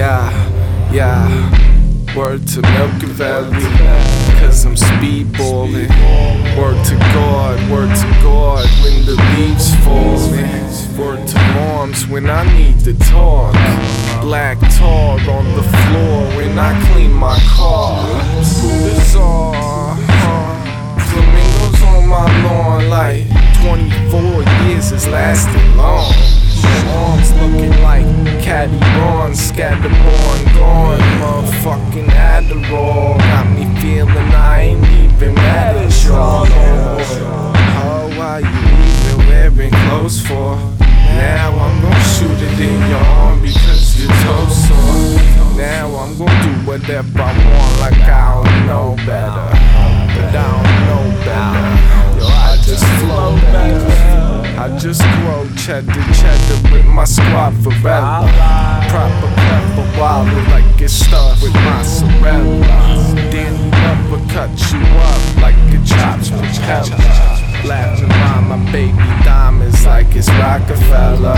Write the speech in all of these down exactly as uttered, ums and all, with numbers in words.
Yeah, yeah. Word to Milky Valley, cause I'm speedballing. Word to God, word to God when the leaves falling. Word to moms when I need to talk. Black tar on the floor when I clean my car. Buddha's all, uh, flamingos on my lawn like twenty-four years is lasting long. Arms looking like Caddy Ron, scatterborn, gone. Motherfucking Adderall got me feeling I ain't even mad at y'all. Oh, why you even wearing clothes for? Now I'm gonna shoot it in your arm because your toes sore. Now I'm gonna do whatever I want like I don't know better. But I don't know better. Yo, I just flow better. I just grow cheddar cheddar with my squad Varela. Proper pepper wallet like it's stuffed with mozzarella. Danny never cut you up like a chopped propeller. Laughing by my baby diamonds like it's Rockefeller.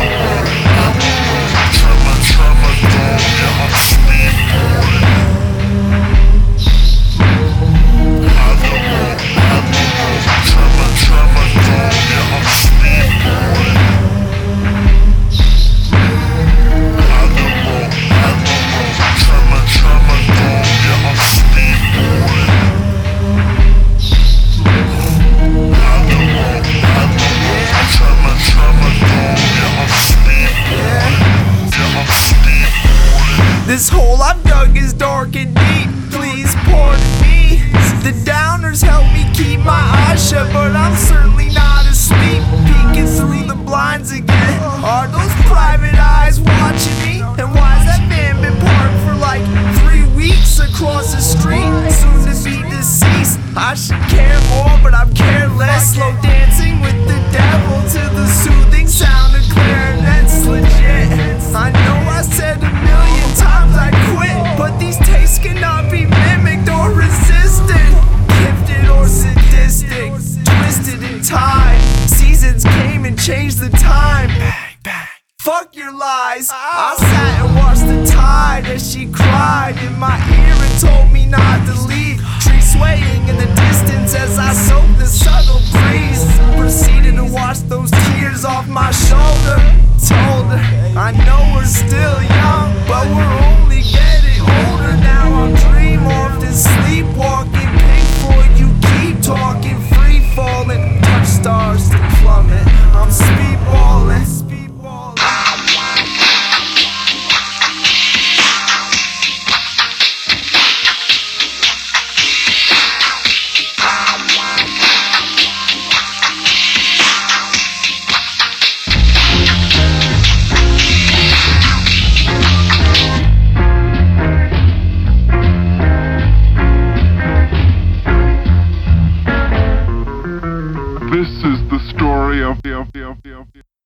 This hole I've dug is dark and deep, please pardon me. The downers help me keep my eyes shut, but I'm certainly not asleep. Peeking through the blinds again, are those private eyes watching me? And why's that van been parked for like three weeks across the street? Soon to be deceased, I should care more, but I'm careless. Slow dancing with the devil to the soothing sound of clarinets. Legit, I know I said a million times I quit, but these tastes cannot be mimicked or resisted. Gifted or sadistic, twisted and tied. Seasons came and changed the time. Bang, bang. Fuck your lies. I sat and watched the tide as she cried in my ear and told me not to leave. Trees swaying in the distance as I soaked the subtle breeze. Proceeded to wash those tears off my shoulder. Told her, I know we're still young, but we're only getting older now. I dream often sleep.